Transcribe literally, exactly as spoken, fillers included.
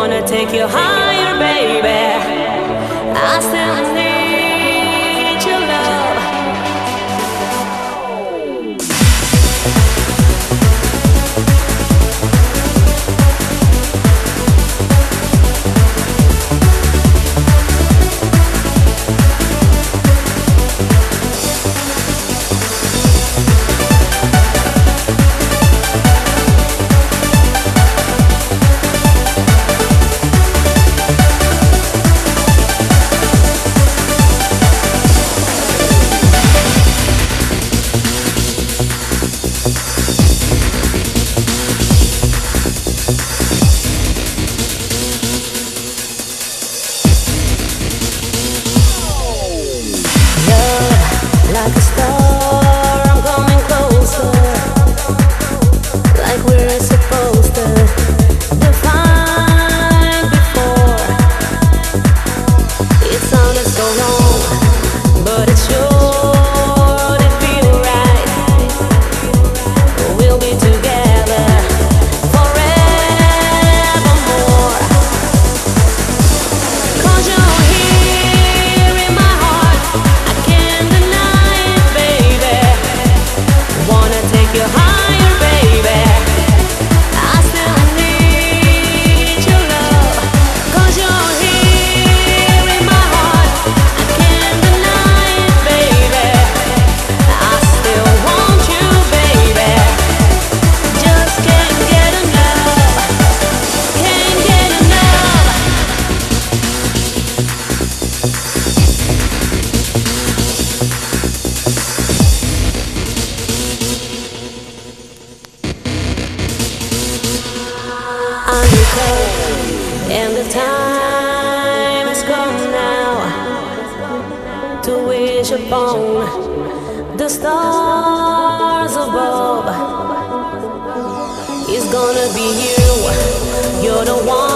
Wanna take you higher, baby. I still need your love. Like a star, I'm coming closer, like we're supposed to. Defined before, it sounded so long, but it sure did feel right. We'll be together forevermore. 'Cause you're here in my heart, I can't deny it, baby. Wanna take you higher, baby. I still need your love. 'Cause you're here in my heart, I can't deny it, baby. I still want you, baby. Just can't get enough. Can't get enough. I'm your cup, and the time has come now to wish upon the stars above. It's gonna be you, you're the one.